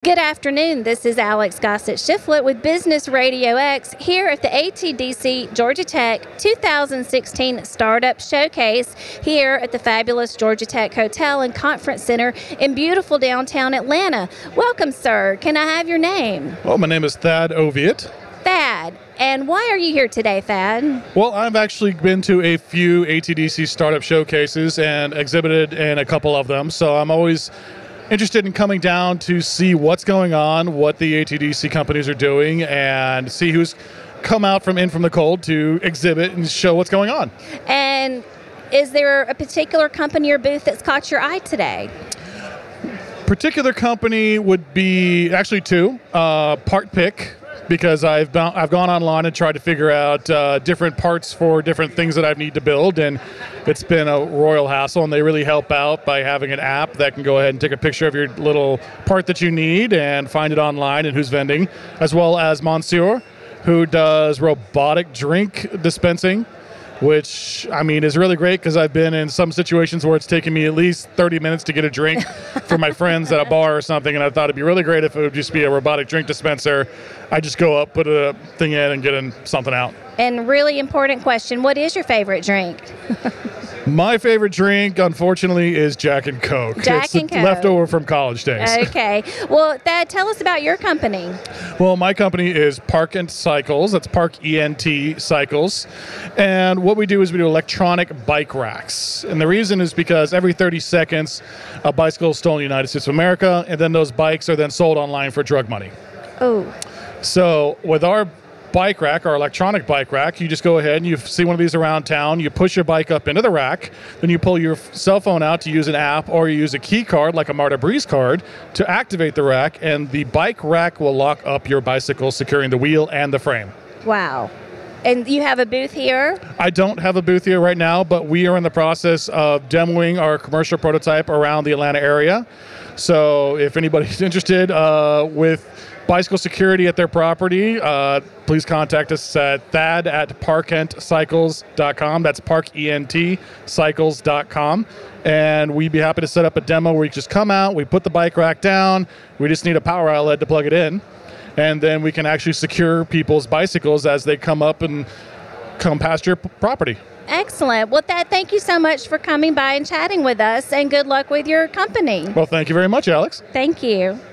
Good afternoon. This is Alex Gossett Shiflett with Business Radio X here at the ATDC Georgia Tech 2016 Startup Showcase here at the fabulous Georgia Tech Hotel and Conference Center in beautiful downtown Atlanta. Welcome, sir. Can I have your name? Well, my name is Thad Oviatt. Thad. And why are you here today, Thad? Well, I've actually been to a few ATDC Startup Showcases and exhibited in a couple of them, so I'm always interested in coming down to see what's going on, what the ATDC companies are doing, and see who's come out from the cold to exhibit and show what's going on. And is there a particular company or booth that's caught your eye today? Particular company would be actually two. Part Pick, because I've gone online and tried to figure out different parts for different things that I need to build, and it's been a royal hassle, and they really help out by having an app that can go ahead and take a picture of your little part that you need and find it online and who's vending, as well as Monsieur, who does robotic drink dispensing, which, I mean, is really great because I've been in some situations where it's taken me at least 30 minutes to get a drink for my friends at a bar or something, and I thought it'd be really great if it would just be a robotic drink dispenser. I just go up, put a thing in, and get something out. And really important question, what is your favorite drink? My favorite drink, unfortunately, is Jack and Coke. It's Coke. Leftover from college days. Okay. Well, Thad, tell us about your company. Well, my company is Parkent Cycles. That's Park ENT Cycles. And what we do is we do electronic bike racks. And the reason is because every 30 seconds, a bicycle is stolen in the United States of America, and then those bikes are then sold online for drug money. Oh. So with our bike rack, our electronic bike rack, you just go ahead and you see one of these around town, you push your bike up into the rack, then you pull your cell phone out to use an app, or you use a key card like a Marta Breeze card to activate the rack, and the bike rack will lock up your bicycle, securing the wheel and the frame. Wow. And you have a booth here? I don't have a booth here right now, but we are in the process of demoing our commercial prototype around the Atlanta area. So if anybody's interested with bicycle security at their property, please contact us at thad@parkentcycles.com. That's parkentcycles.com. And we'd be happy to set up a demo where you just come out, we put the bike rack down, we just need a power outlet to plug it in, and then we can actually secure people's bicycles as they come up and come past your property. Excellent. Well, Thad, thank you so much for coming by and chatting with us, and good luck with your company. Well, thank you very much, Alex. Thank you.